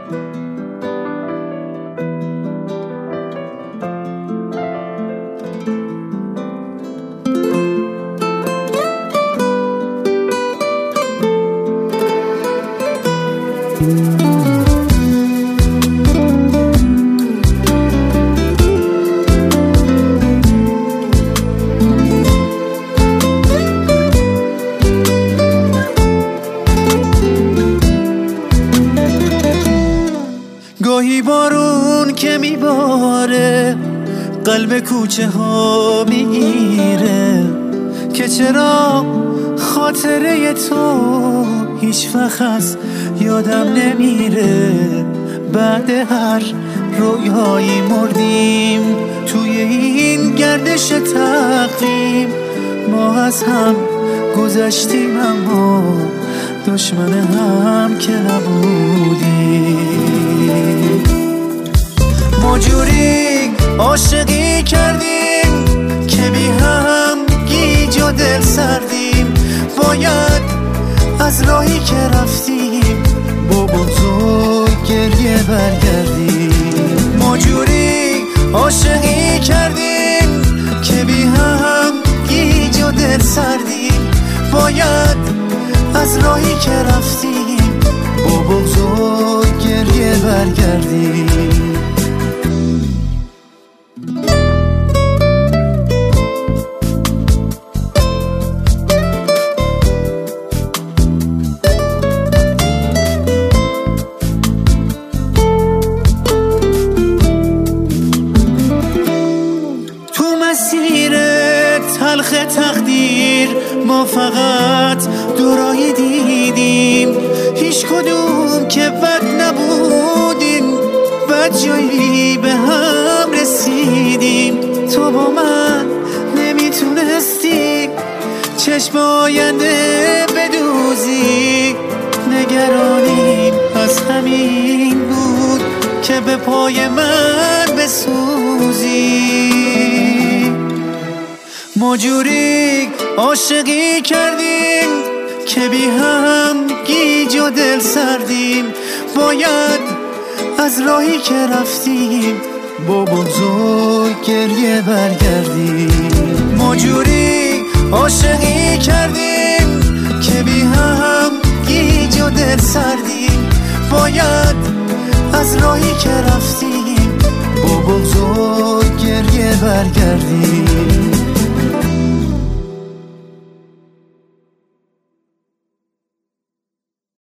گاهی بارون که میباره قلب کوچه ها میگیره که چرا خاطره تو هیچ وقت از یادم نمیره. بعد هر رویایی مردیم توی این گردش تقویم، ما از هم گذشتیم اما دشمن هم که نبودیم. ما جوری عاشقی کردیم که بی هم گیج و دل سردیم، باید از راهی که رفتیم با بزرگ گریه برگردیم. ما جوری عاشقی کردیم که بی هم گیج و دل سردیم، باید از راهی که رفتیم با بزرگ گریه برگردیم. تلخ تقدیر ما فقط دورایی دیدیم، هیچ کدوم که بد نبودیم، بد جایی به هم رسیدیم. تو با من نمیتونستی چشم آینده بدوزی، نگرانیم از همین بود که به پای من بسوزی. ما جوری عاشقی کردیم که بی هم گیج و دل سردیم، باید از راهی که رفتیم با بزرگ گریه برگردیم. ما جوری عاشقی کردیم که بی هم گیج و دل سردیم، باید از راهی که رفتیم با بزرگ گریه برگردیم.